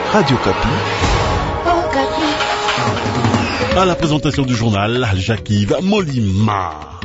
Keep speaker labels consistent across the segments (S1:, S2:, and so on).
S1: Radio Kapi.
S2: À la présentation du journal, Jacques-Yves Molima.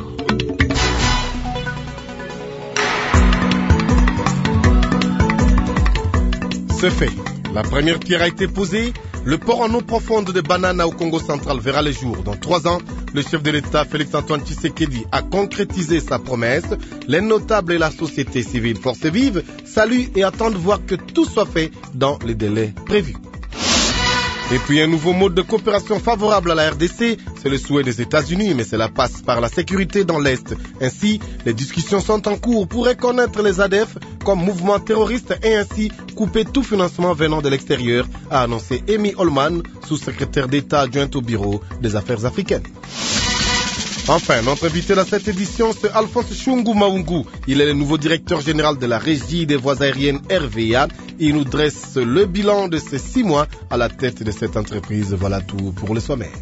S3: C'est fait. La première pierre a été posée. Le port en eau profonde de Banana au Congo central verra le jour. Dans 3 ans, le chef de l'État, Félix-Antoine Tshisekedi, a concrétisé sa promesse. Les notables et la société civile Force Vive saluent et attendent voir que tout soit fait dans les délais prévus. Et puis un nouveau mode de coopération favorable à la RDC, c'est le souhait des États-Unis, mais cela passe par la sécurité dans l'Est. Ainsi, les discussions sont en cours pour reconnaître les ADF comme mouvement terroriste et ainsi couper tout financement venant de l'extérieur, a annoncé Amy Holman, sous-secrétaire d'État adjointe au Bureau des Affaires africaines. Enfin, notre invité dans cette édition, c'est Alphonse Chungu Maungu. Il est le nouveau directeur général de la Régie des voies aériennes RVA. Il nous dresse le bilan de ces 6 mois à la tête de cette entreprise. Voilà tout pour le sommaire.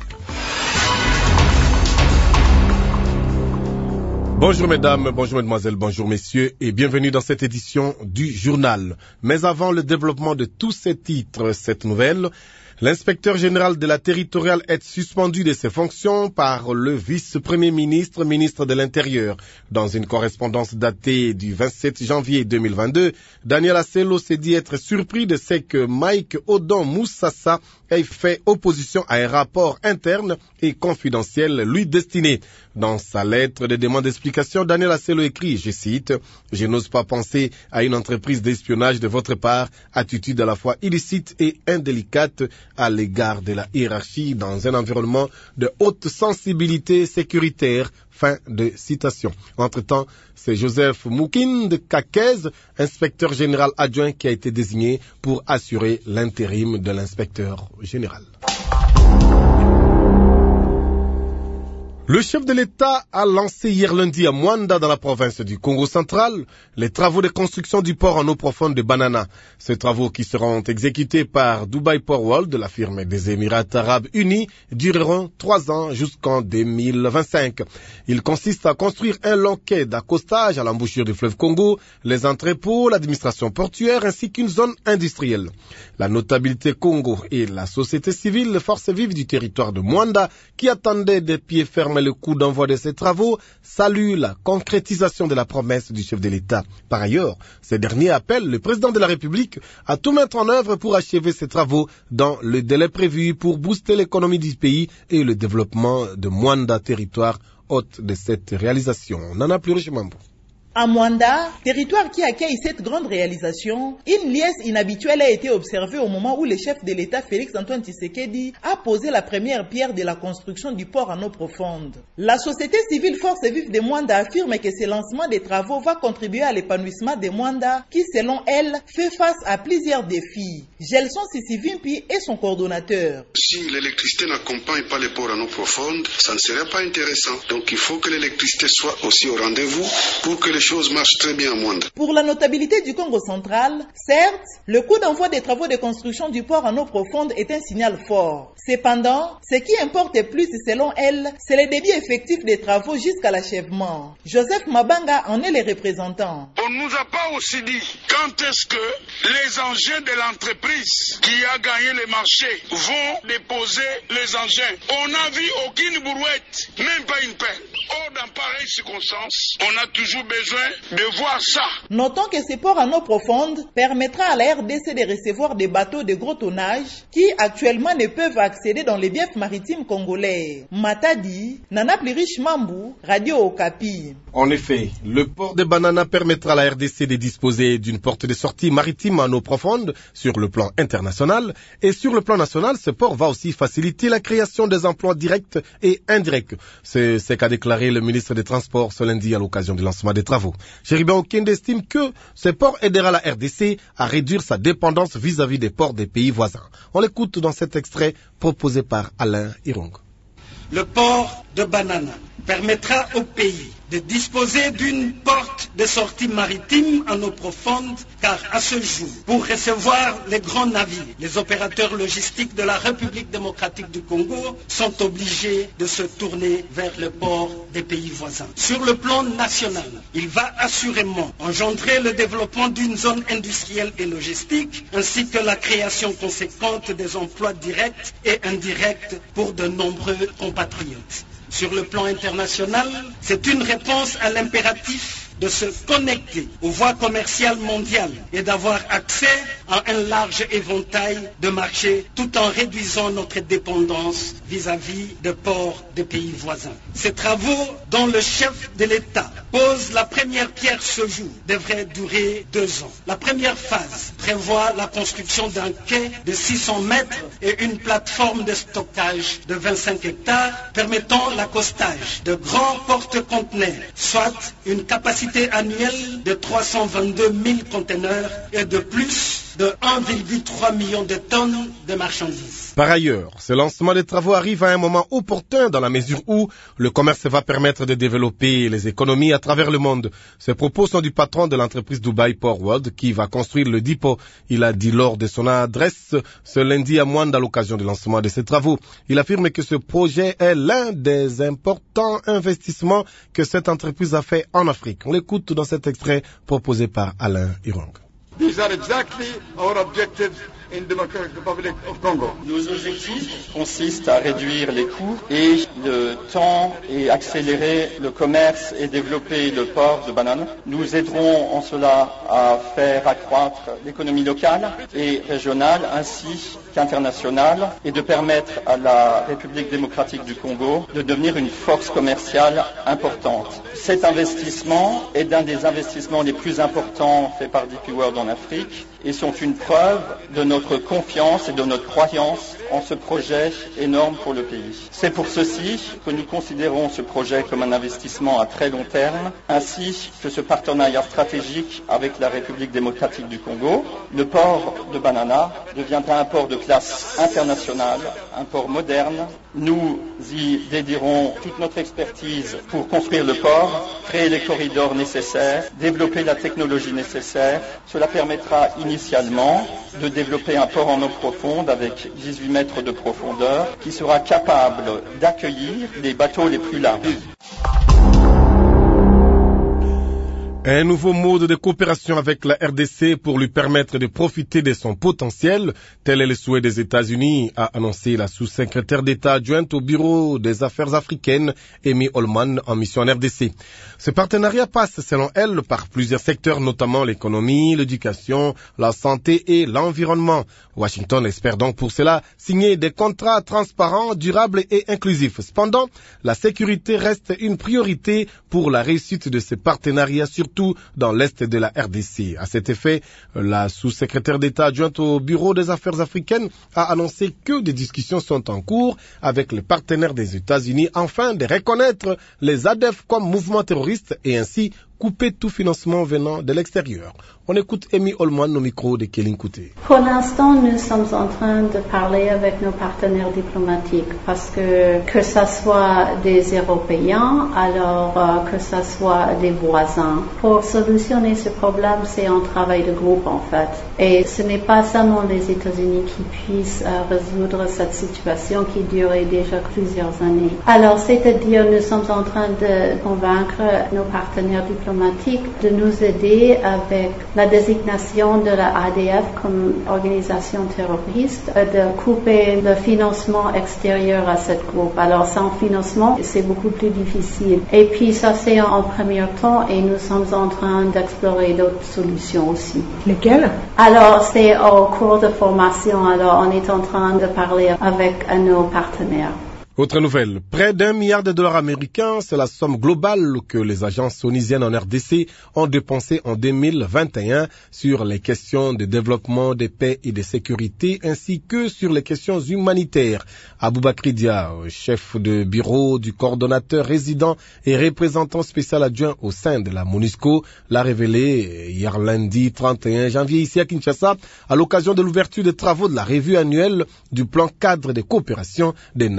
S3: Bonjour mesdames, bonjour mesdemoiselles, bonjour messieurs et bienvenue dans cette édition du journal. Mais avant le développement de tous ces titres, cette nouvelle, l'inspecteur général de la territoriale est suspendu de ses fonctions par le vice-premier ministre, ministre de l'Intérieur. Dans une correspondance datée du 27 janvier 2022, Daniel Assello s'est dit être surpris de ce que Mike Odon Moussassa ait fait opposition à un rapport interne et confidentiel lui destiné. Dans sa lettre de demande d'explication, Daniel Assello écrit, je cite, « Je n'ose pas penser à une entreprise d'espionnage de votre part, attitude à la fois illicite et indélicate à l'égard de la hiérarchie dans un environnement de haute sensibilité sécuritaire. » Fin de citation. Entre-temps, c'est Joseph Moukinde Kakez, inspecteur général adjoint, qui a été désigné pour assurer l'intérim de l'inspecteur général. Le chef de l'État a lancé hier lundi à Mwanda, dans la province du Congo central, les travaux de construction du port en eau profonde de Banana. Ces travaux, qui seront exécutés par Dubai Port World, la firme des Émirats arabes unis, dureront 3 ans jusqu'en 2025. Il consiste à construire un long quai d'accostage à l'embouchure du fleuve Congo, les entrepôts, l'administration portuaire ainsi qu'une zone industrielle. La notabilité Congo et la société civile, les forces vives du territoire de Mwanda, qui attendaient des pieds fermes le coup d'envoi de ces travaux, salue la concrétisation de la promesse du chef de l'État. Par ailleurs, ces derniers appellent le président de la République à tout mettre en œuvre pour achever ces travaux dans le délai prévu pour booster l'économie du pays et le développement de Mwanda, territoire hôte de cette réalisation. Nana Plurish-Mambo.
S4: À Mwanda, territoire qui accueille cette grande réalisation, une liesse inhabituelle a été observée au moment où le chef de l'État Félix-Antoine Tshisekedi a posé la première pierre de la construction du port en eau profonde. La société civile Force Vive de Mwanda affirme que ce lancement des travaux va contribuer à l'épanouissement de Mwanda qui, selon elle, fait face à plusieurs défis. Gelson Sissivimpi est son coordonnateur.
S5: Si l'électricité n'accompagne pas les ports en eau profonde, ça ne serait pas intéressant. Donc il faut que l'électricité soit aussi au rendez-vous pour que les choses marchent très bien à Mwanda.
S4: Pour la notabilité du Congo central, certes, le coup d'envoi des travaux de construction du port en eau profonde est un signal fort. Cependant, ce qui importe plus, selon elle, c'est le débit effectif des travaux jusqu'à l'achèvement. Joseph Mabanga en est le représentant.
S6: On ne nous a pas aussi dit quand est-ce que les engins de l'entreprise qui a gagné le marché vont déposer les engins. On n'a vu aucune brouette, même pas une pelle. Or, dans pareilles circonstances, on a toujours besoin de voir ça.
S4: Notons que ce port en eau profonde permettra à la RDC de recevoir des bateaux de gros tonnage qui actuellement ne peuvent accéder dans les biefs maritimes congolais. Matadi, Nana Plirish Mambu, Radio Okapi.
S3: En effet, le port de Banana permettra à la RDC de disposer d'une porte de sortie maritime en eau profonde sur le plan international et sur le plan national, ce port va aussi faciliter la création des emplois directs et indirects. C'est ce qu'a déclaré le ministre des Transports ce lundi à l'occasion du lancement des travaux. Chéribin Okende estime que ce port aidera la RDC à réduire sa dépendance vis-à-vis des ports des pays voisins. On l'écoute dans cet extrait proposé par Alain Irong.
S7: Le port de Banana permettra au pays
S1: de disposer d'une porte de sortie maritime en eau profonde, car à ce jour, pour recevoir les grands navires, les opérateurs logistiques de la République démocratique du Congo sont obligés de se tourner vers le port des pays voisins. Sur le plan national, il va assurément engendrer le développement d'une zone industrielle et logistique, ainsi que la création conséquente des emplois directs et indirects pour de nombreux compatriotes. Sur le plan international, c'est une réponse à l'impératif de se connecter aux voies commerciales mondiales et d'avoir accès à un large éventail de marchés tout en réduisant notre dépendance vis-à-vis de ports des pays voisins. Ces travaux dont le chef de l'État pose la première pierre ce jour devraient durer 2 ans. La première phase prévoit la construction d'un quai de 600 mètres et une plateforme de stockage de 25 hectares permettant l'accostage de grands porte-conteneurs, soit une capacité annuelle de 322 000 conteneurs et de plus de 1,3 million de tonnes de marchandises.
S3: Par ailleurs, ce lancement des travaux arrive à un moment opportun dans la mesure où le commerce va permettre de développer les économies à travers le monde. Ces propos sont du patron de l'entreprise Dubai Port World qui va construire le dépôt. Il a dit lors de son adresse ce lundi à Mwanda à l'occasion du lancement de ces travaux. Il affirme que ce projet est l'un des importants investissements que cette entreprise a fait en Afrique. On l'écoute dans cet extrait proposé par Alain Irong.
S7: These are exactly our objectives in Democratic Republic of Congo.
S8: Nos objectifs consistent à réduire les coûts et le temps et accélérer le commerce et développer le port de bananes. Nous aiderons en cela à faire accroître l'économie locale et régionale ainsi qu'internationale et de permettre à la République démocratique du Congo de devenir une force commerciale importante. Cet investissement est l'un des investissements les plus importants faits par DP World en Afrique et sont une preuve de notre confiance et de notre croyance en ce projet énorme pour le pays. C'est pour ceci que nous considérons ce projet comme un investissement à très long terme, ainsi que ce partenariat stratégique avec la République démocratique du Congo. Le port de Banana deviendra un port de classe internationale, un port moderne. Nous y dédierons toute notre expertise pour construire le port, créer les corridors nécessaires, développer la technologie nécessaire. Cela permettra initialement de développer un port en eau profonde avec 18 mètres de profondeur qui sera capable d'accueillir les bateaux les plus larges.
S3: Un nouveau mode de coopération avec la RDC pour lui permettre de profiter de son potentiel, tel est le souhait des États-Unis, a annoncé la sous-secrétaire d'État adjointe au Bureau des Affaires africaines, Amy Holman, en mission en RDC. Ce partenariat passe, selon elle, par plusieurs secteurs, notamment l'économie, l'éducation, la santé et l'environnement. Washington espère donc pour cela signer des contrats transparents, durables et inclusifs. Cependant, la sécurité reste une priorité pour la réussite de ce partenariat, surtout dans l'est de la RDC. À cet effet, la sous-secrétaire d'État adjointe au Bureau des Affaires africaines a annoncé que des discussions sont en cours avec les partenaires des États-Unis afin de reconnaître les ADF comme mouvement terroriste et ainsi couper tout financement venant de l'extérieur. On écoute Amy Holman au micro de Kéline Kouté.
S9: Pour l'instant, nous sommes en train de parler avec nos partenaires diplomatiques parce que ça soit des Européens, alors que ça soit des voisins. Pour solutionner ce problème, c'est un travail de groupe en fait. Et ce n'est pas seulement les États-Unis qui puissent résoudre cette situation qui durait déjà plusieurs années. Alors, c'est-à-dire, nous sommes en train de convaincre nos partenaires diplomatiques de nous aider avec la désignation de la ADF comme organisation terroriste, de couper le financement extérieur à cette groupe. Alors sans financement, c'est beaucoup plus difficile. Et puis ça c'est en premier temps et nous sommes en train d'explorer d'autres solutions aussi.
S10: Lesquelles?
S9: Alors c'est au cours de formation, alors on est en train de parler avec nos partenaires.
S3: Autre nouvelle, près d'$1 milliard américains, c'est la somme globale que les agences onisiennes en RDC ont dépensé en 2021 sur les questions de développement, de paix et de sécurité, ainsi que sur les questions humanitaires. Aboubakri Dia, chef de bureau du coordonnateur résident et représentant spécial adjoint au sein de la MONUSCO, l'a révélé hier lundi 31 janvier ici à Kinshasa, à l'occasion de l'ouverture des travaux de la revue annuelle du plan cadre de coopération des Nations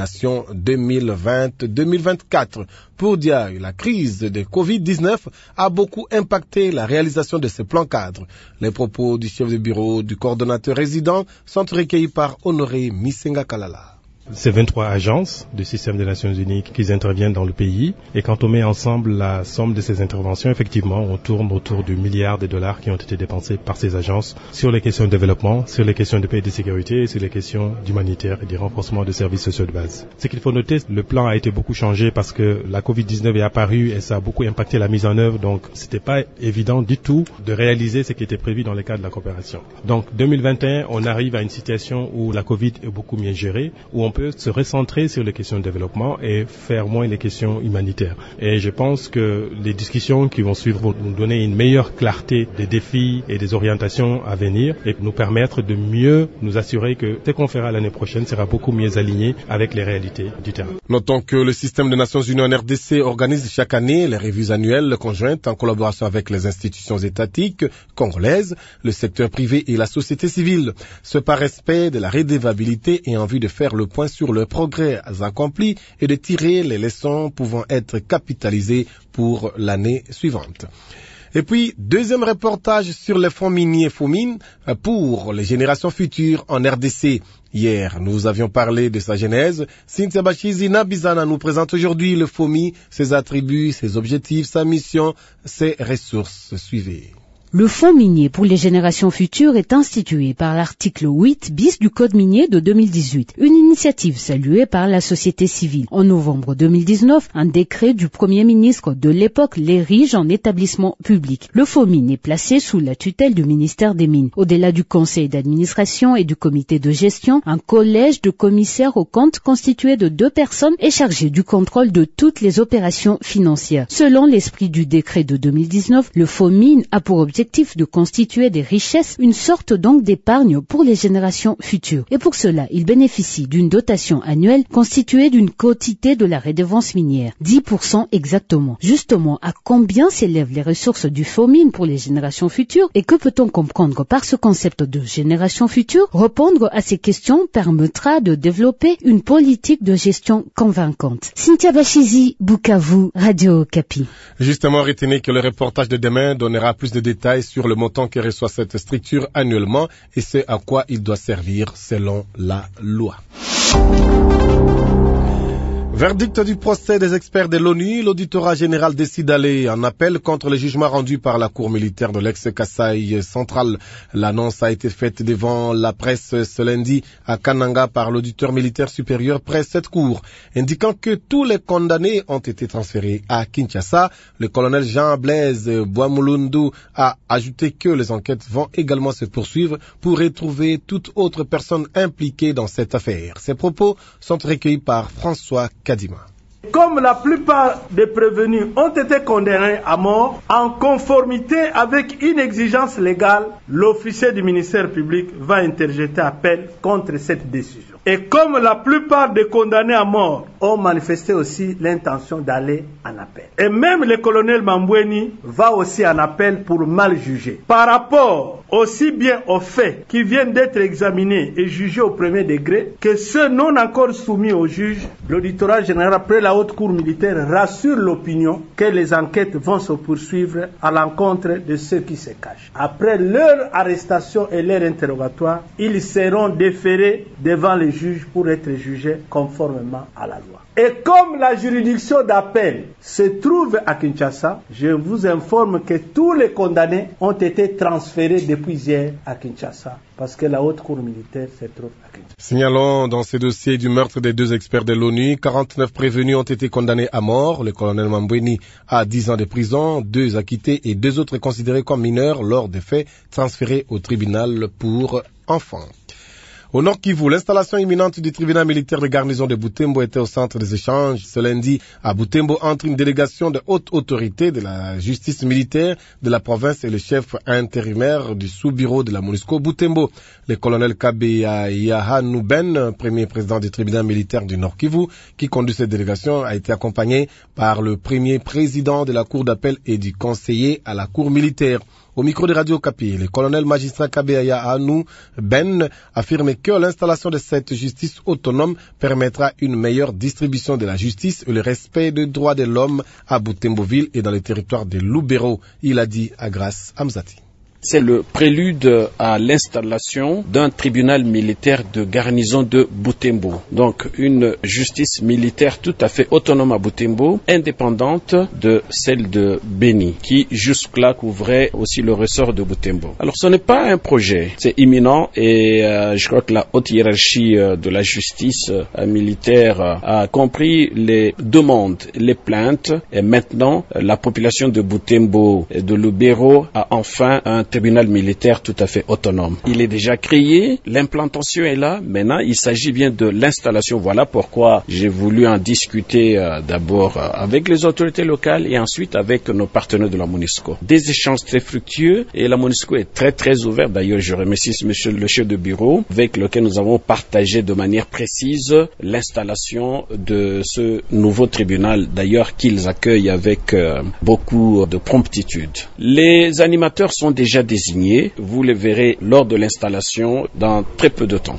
S3: 2020-2024. Pour Diaye, la crise de Covid-19 a beaucoup impacté la réalisation de ce plan cadre. Les propos du chef de bureau du coordonnateur résident sont recueillis par Honoré Misenga Kalala.
S10: C'est 23 agences du système des Nations Unies qui interviennent dans le pays. Et quand on met ensemble la somme de ces interventions, effectivement, on tourne autour du milliard de dollars qui ont été dépensés par ces agences sur les questions de développement, sur les questions de paix et de sécurité et sur les questions d'humanitaire et du renforcement des services sociaux de base. Ce qu'il faut noter, le plan a été beaucoup changé parce que la Covid-19 est apparue et ça a beaucoup impacté la mise en œuvre. Donc, c'était pas évident du tout de réaliser ce qui était prévu dans le cadre de la coopération. Donc, 2021, on arrive à une situation où la Covid est beaucoup mieux gérée, où on peut se recentrer sur les questions de développement et faire moins les questions humanitaires. Et je pense que les discussions qui vont suivre vont nous donner une meilleure clarté des défis et des orientations à venir et nous permettre de mieux nous assurer que ce qu'on fera l'année prochaine sera beaucoup mieux aligné avec les réalités du terrain.
S3: Notons que le système des Nations Unies en RDC organise chaque année les revues annuelles conjointes en collaboration avec les institutions étatiques congolaises, le secteur privé et la société civile. Ce par respect de la redevabilité et en vue de faire le point sur le progrès accompli et de tirer les leçons pouvant être capitalisées pour l'année suivante. Et puis, deuxième reportage sur les fonds miniers FOMIN pour les générations futures en RDC. Hier, nous avions parlé de sa genèse. Cynthia Bachizi Nabizana nous présente aujourd'hui le FOMI, ses attributs, ses objectifs, sa mission, ses ressources. Suivez.
S11: Le Fonds minier pour les générations futures est institué par l'article 8 bis du Code minier de 2018, une initiative saluée par la société civile. En novembre 2019, un décret du Premier ministre de l'époque l'érige en établissement public. Le Fonds minier est placé sous la tutelle du ministère des Mines. Au-delà du conseil d'administration et du comité de gestion, un collège de commissaires aux comptes constitué de 2 personnes est chargé du contrôle de toutes les opérations financières. Selon l'esprit du décret de 2019, le Fonds mine a pour objectif de constituer des richesses, une sorte donc d'épargne pour les générations futures. Et pour cela, il bénéficie d'une dotation annuelle constituée d'une quotité de la redevance minière, 10% exactement. Justement, à combien s'élèvent les ressources du Fonds mine pour les générations futures et que peut-on comprendre par ce concept de génération future? Répondre à ces questions permettra de développer une politique de gestion convaincante. Cynthia Bachizi, Bukavu, Radio Okapi.
S3: Justement, retenez que le reportage de demain donnera plus de détails sur le montant que reçoit cette structure annuellement et ce à quoi il doit servir selon la loi. Verdict du procès des experts de l'ONU, l'auditorat général décide d'aller en appel contre le jugement rendu par la cour militaire de l'ex-Kasaï central. L'annonce a été faite devant la presse ce lundi à Kananga par l'auditeur militaire supérieur près cette cour, indiquant que tous les condamnés ont été transférés à Kinshasa. Le colonel Jean-Blaise Boamulundu a ajouté que les enquêtes vont également se poursuivre pour retrouver toute autre personne impliquée dans cette affaire. Ces propos sont recueillis par François Kadima.
S12: Comme la plupart des prévenus ont été condamnés à mort, en conformité avec une exigence légale, l'officier du ministère public va interjeter appel contre cette décision. Et comme la plupart des condamnés à mort ont manifesté aussi l'intention d'aller en appel. Et même le colonel Mambweni va aussi en appel pour mal juger. Par rapport aussi bien aux faits qui viennent d'être examinés et jugés au premier degré que ceux non encore soumis au juge, l'auditorat général après la haute cour militaire rassure l'opinion que les enquêtes vont se poursuivre à l'encontre de ceux qui se cachent. Après leur arrestation et leur interrogatoire, ils seront déférés devant les juges pour être jugés conformément à la loi. Et comme la juridiction d'appel se trouve à Kinshasa, je vous informe que tous les condamnés ont été transférés depuis hier à Kinshasa, parce que la haute cour militaire se trouve à Kinshasa.
S3: Signalons dans ce dossier du meurtre des 2 experts de l'ONU, 49 prévenus ont été condamnés à mort. Le colonel Mambweni a 10 ans de prison, 2 acquittés et 2 autres considérés comme mineurs lors des faits transférés au tribunal pour enfants. Au Nord Kivu, l'installation imminente du tribunal militaire de garnison de Butembo était au centre des échanges ce lundi à Butembo entre une délégation de haute autorité de la justice militaire de la province et le chef intérimaire du sous-bureau de la MONUSCO Butembo. Le colonel Kabeya Yahanouben, premier président du tribunal militaire du Nord Kivu, qui conduit cette délégation, a été accompagné par le premier président de la cour d'appel et du conseiller à la cour militaire. Au micro de Radio Okapi, le colonel magistrat Kabeya Anou Ben affirme que l'installation de cette justice autonome permettra une meilleure distribution de la justice et le respect des droits de l'homme à Butembo-Ville et dans le territoire de Lubero. Il a dit à Grace Amzati.
S13: C'est le prélude à l'installation d'un tribunal militaire de garnison de Butembo. Donc une justice militaire tout à fait autonome à Butembo, indépendante de celle de Beni, qui jusque-là couvrait aussi le ressort de Butembo. Alors ce n'est pas un projet, c'est imminent et je crois que la haute hiérarchie de la justice militaire a compris les demandes, les plaintes et maintenant la population de Butembo et de Lubero a enfin un tribunal militaire tout à fait autonome. Il est déjà créé, l'implantation est là, maintenant il s'agit bien de l'installation. Voilà pourquoi j'ai voulu en discuter d'abord avec les autorités locales et ensuite avec nos partenaires de la MONUSCO. Des échanges très fructueux et la MONUSCO est très ouverte. D'ailleurs, je remercie monsieur le chef de bureau avec lequel nous avons partagé de manière précise l'installation de ce nouveau tribunal, d'ailleurs qu'ils accueillent avec beaucoup de promptitude. Les animateurs sont déjà désignés, vous les verrez lors de l'installation dans très peu de temps.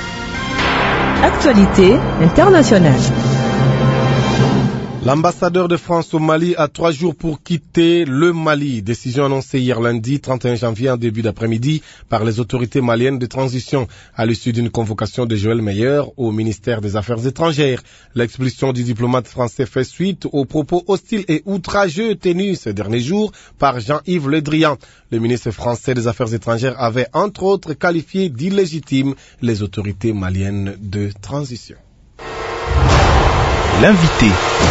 S14: Actualité internationale.
S3: L'ambassadeur de France au Mali a 3 jours pour quitter le Mali. Décision annoncée hier lundi 31 janvier en début d'après-midi par les autorités maliennes de transition à l'issue d'une convocation de Joël Meyer au ministère des Affaires étrangères. L'expulsion du diplomate français fait suite aux propos hostiles et outrageux tenus ces derniers jours par Jean-Yves Le Drian. Le ministre français des Affaires étrangères avait entre autres qualifié d'illégitimes les autorités maliennes de transition.
S2: L'invité.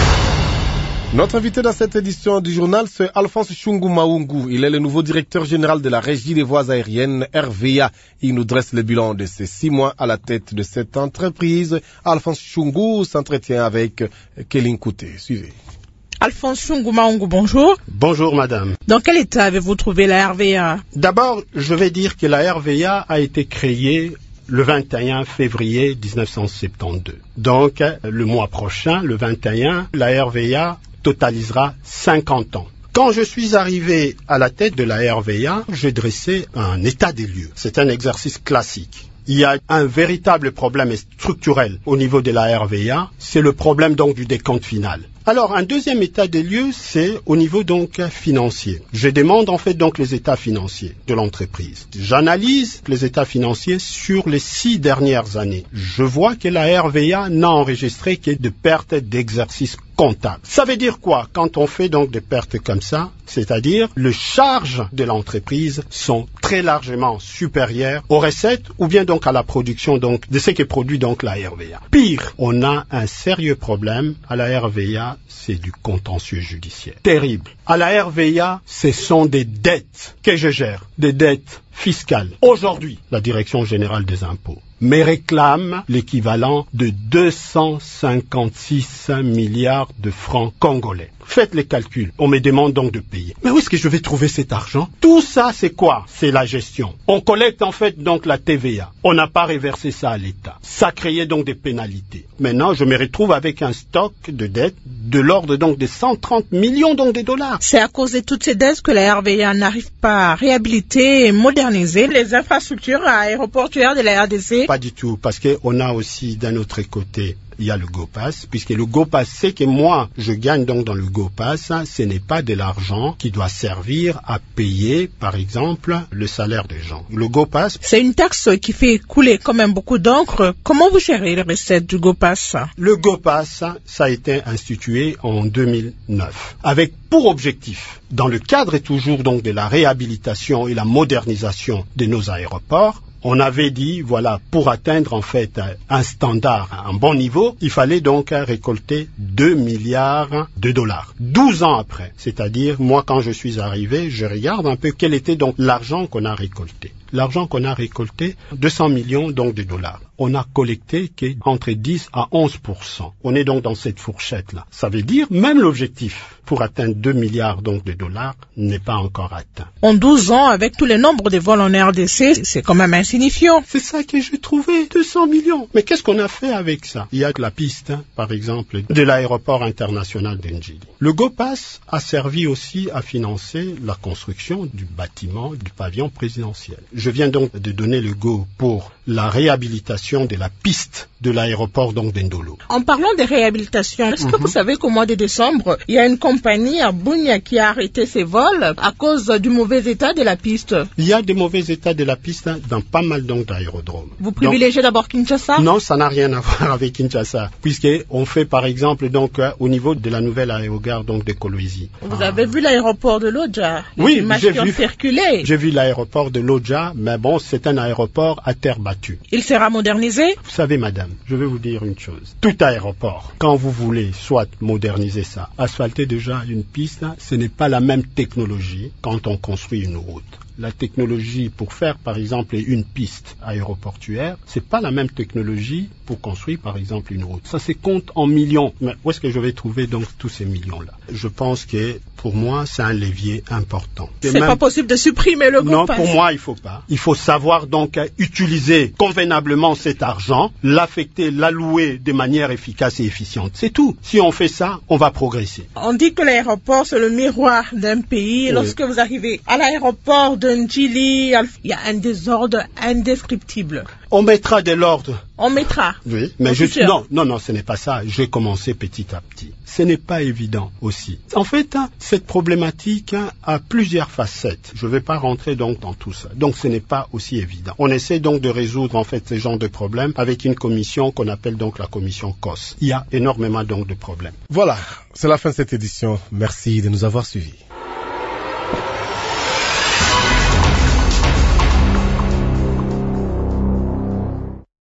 S3: Notre invité dans cette édition du journal, c'est Alphonse Chungu Maungu. Il est le nouveau directeur général de la Régie des voies aériennes, RVA. Il nous dresse le bilan de ses 6 mois à la tête de cette entreprise. Alphonse Chungu s'entretient avec Kéline Kouté. Suivez.
S15: Alphonse Chungu Maungu, bonjour.
S16: Bonjour madame.
S15: Dans quel état avez-vous trouvé la RVA?
S16: D'abord, je vais dire que la RVA a été créée le 21 février 1972. Donc, le mois prochain, le 21, la RVA totalisera 50 ans. Quand je suis arrivé à la tête de la RVA, j'ai dressé un état des lieux. C'est un exercice classique. Il y a un véritable problème structurel au niveau de la RVA, c'est le problème donc du décompte final. Alors, un deuxième état des lieux, c'est au niveau donc financier. Je demande en fait donc les états financiers de l'entreprise. J'analyse les états financiers sur les 6 dernières années. Je vois que la RVA n'a enregistré que de pertes d'exercice comptable. Ça veut dire quoi quand on fait donc des pertes comme ça? C'est-à-dire les charges de l'entreprise sont très largement supérieures aux recettes ou bien donc à la production donc de ce que produit donc la RVA. Pire, on a un sérieux problème à la RVA, c'est du contentieux judiciaire. Terrible. À la RVA, ce sont des dettes que je gère, des dettes fiscales. Aujourd'hui, la Direction générale des impôts me réclame l'équivalent de 256 milliards de francs congolais. Faites les calculs. On me demande donc de payer. Mais où est-ce que je vais trouver cet argent? Tout ça, c'est quoi? C'est la gestion. On collecte en fait donc la TVA. On n'a pas reversé ça à l'État. Ça créait donc des pénalités. Maintenant, je me retrouve avec un stock de dettes de l'ordre donc de 130 millions donc de dollars.
S15: C'est à cause de toutes ces dettes que la RVA n'arrive pas à réhabiliter et moderniser les infrastructures aéroportuaires de la RDC?
S16: Pas du tout, parce qu'on a aussi d'un autre côté, il y a le GoPass, puisque le GoPass, c'est que moi, je gagne donc dans le GoPass, ce n'est pas de l'argent qui doit servir à payer, par exemple, le salaire des gens. Le GoPass...
S15: C'est une taxe qui fait couler quand même beaucoup d'encre. Comment vous gérez les recettes du GoPass?
S16: Le GoPass, ça a été institué en 2009, avec pour objectif, dans le cadre toujours donc de la réhabilitation et la modernisation de nos aéroports, on avait dit, voilà, pour atteindre en fait un standard, un bon niveau, il fallait donc récolter 2 milliards de dollars. 12 ans après, c'est-à-dire, moi quand je suis arrivé, je regarde un peu quel était donc l'argent qu'on a récolté. l'argent qu'on a récolté, 200 millions donc de dollars. On a collecté entre 10 à 11%. On est donc dans cette fourchette-là. Ça veut dire même l'objectif pour atteindre 2 milliards donc de dollars n'est pas encore atteint.
S15: En 12 ans, avec tous les nombres de vols en RDC, c'est quand même insignifiant.
S16: C'est ça que j'ai trouvé, 200 millions. Mais qu'est-ce qu'on a fait avec ça? Il y a la piste, par exemple, de l'aéroport international d'Ndjili. Le GoPass a servi aussi à financer la construction du bâtiment du pavillon présidentiel. Je viens donc de donner le go pour la réhabilitation de la piste de l'aéroport donc d'Ndolo.
S15: En parlant de réhabilitation, est-ce que vous savez qu'au mois de décembre, il y a une compagnie à Bunia qui a arrêté ses vols à cause du mauvais état de la piste?
S16: Il y a des mauvais états de la piste dans pas mal donc d'aérodromes.
S15: Vous privilégiez d'abord Kinshasa?
S16: Non, ça n'a rien à voir avec Kinshasa, puisqu'on fait par exemple donc au niveau de la nouvelle aérogare donc de Kolwezi.
S15: Vous avez vu l'aéroport de Lodja?
S16: Oui,
S15: j'ai
S16: vu l'aéroport de Lodja, mais bon, c'est un aéroport à terre battue.
S15: Il sera modernisé?
S16: Vous savez, madame, je vais vous dire une chose. Tout aéroport, quand vous voulez soit moderniser ça, asphalter déjà une piste, ce n'est pas la même technologie quand on construit une route. La technologie pour faire, par exemple, une piste aéroportuaire, c'est pas la même technologie pour construire, par exemple, une route. Ça se compte en millions. Mais où est-ce que je vais trouver donc tous ces millions-là? Je pense que, pour moi, c'est un levier important.
S15: C'est pas possible de supprimer le GoPass.
S16: Non, pour moi, il faut pas. Il faut savoir donc utiliser convenablement cet argent, l'affecter, l'allouer de manière efficace et efficiente. C'est tout. Si on fait ça, on va progresser.
S15: On dit que l'aéroport, c'est le miroir d'un pays. Oui. Lorsque vous arrivez à l'aéroport de Ndjili, il y a un désordre indescriptible.
S16: On mettra de l'ordre.
S15: On mettra.
S16: Oui, mais non, ce n'est pas ça. J'ai commencé petit à petit. Ce n'est pas évident aussi. En fait, cette problématique a plusieurs facettes. Je ne vais pas rentrer donc dans tout ça. Donc, ce n'est pas aussi évident. On essaie donc de résoudre en fait ces genres de problèmes avec une commission qu'on appelle donc la commission COS. Il y a énormément donc de problèmes.
S3: Voilà, c'est la fin de cette édition. Merci de nous avoir suivis.